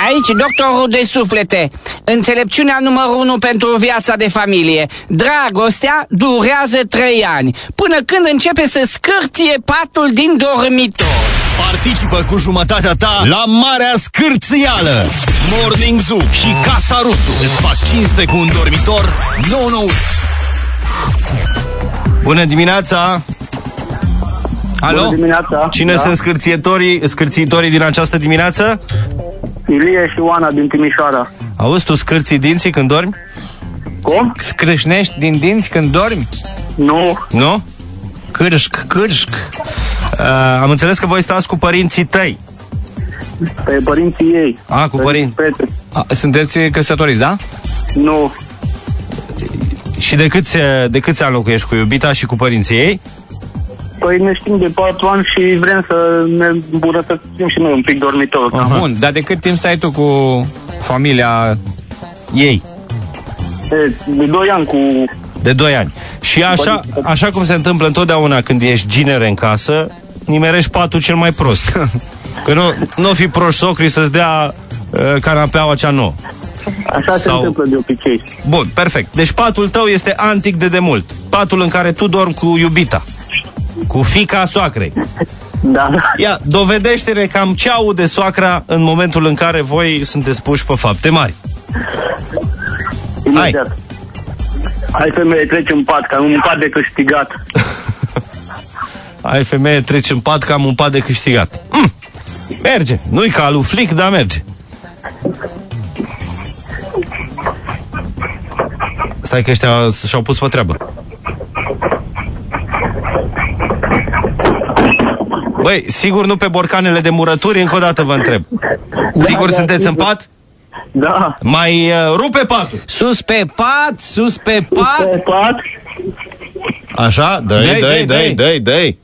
Aici, doctorul de suflete. Înțelepciunea numărul 1 pentru viața de familie. Dragostea durează 3 ani, până când începe să scârție patul din dormitor. Participă cu jumătatea ta la Marea Scârțială. Morning Zoo și Casa Rusu îți fac cinste cu un dormitor nou-nouț. Bună dimineața! Alo? Bună dimineața. Cine sunt scârțitorii din această dimineață? Ilie și Oana din Timișoara. Auzi, tu scârții dinții când dormi? Cum? Scrâșnești din dinți când dormi? Nu. Nu? Cârșc. Am înțeles că voi stați cu părinții tăi. Pe părinții ei. Cu părinți. Sunteți căsătoriți, da? Nu. Și de câți ani locuiești cu iubita și cu părinții ei? Păi ne știm de 4 ani și vrem să ne îmbunătățim și noi un pic dormitorul. Bun, dar de cât timp stai tu cu familia ei? De 2 ani cu... De 2 ani. Și așa cum se întâmplă întotdeauna când ești ginere în casă, nimerești patul cel mai prost. Că nu fi proști socrii să-ți dea canapeaua cea nouă. Așa se întâmplă de obicei. Bun, perfect. Deci patul tău este antic de demult. Patul în care tu dormi cu iubita, cu fiica soacrei. Da. Ia, dovedește-ne cam ce aude soacra în momentul în care voi sunteți puși pe fapte mari. Imediat. Hai femeie, treci în pat, că am un pat de câștigat. Hai femeie, treci în pat, că am un pat de câștigat. Merge. Nu-i ca lui Flic, dar merge. Stai că ăștia și-au pus pe treabă. Băi, sigur nu pe borcanele de murături? Încă o dată vă întreb. Sigur sunteți în pat? Da. Mai rupe patul. Sus pe pat, sus pe pat. Sus pe pat. Așa? Dă-i.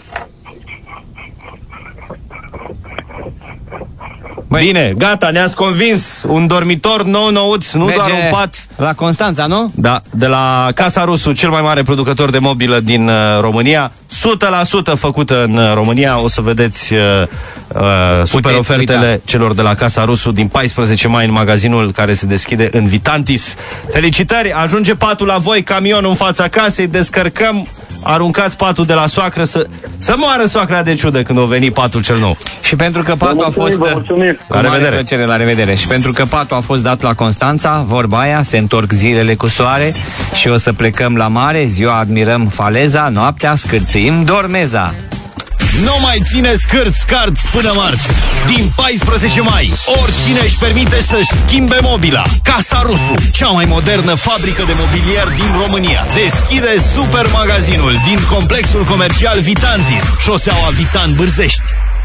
Bine, gata, ne-ați convins. Un dormitor nou-nouț, nu doar un pat. La Constanța, nu? Da, de la Casa Rusu, cel mai mare producător de mobilă din România. 100% făcută în România. O să vedeți super ofertele celor de la Casa Rusu din 14 mai în magazinul care se deschide în Vitantis. Felicitări, ajunge patul la voi, camionul în fața casei, descărcăm, aruncați patul de la soacră, să moară soacra de ciudă când o veni patul cel nou. Și pentru că patul a fost... La revedere. Plăcere, la revedere. Și pentru că patul a fost dat la Constanța, vorba aia, se întorc zilele cu soare și o să plecăm la mare, ziua admirăm faleza, noaptea scârțim dormeza. Nu mai ține scârți până marți. Din 14 mai, oricine își permite să-și schimbe mobila. Casa Rusu, cea mai modernă fabrică de mobilier din România, deschide super magazinul din complexul comercial Vitantis, șoseaua Vitan Bârzești.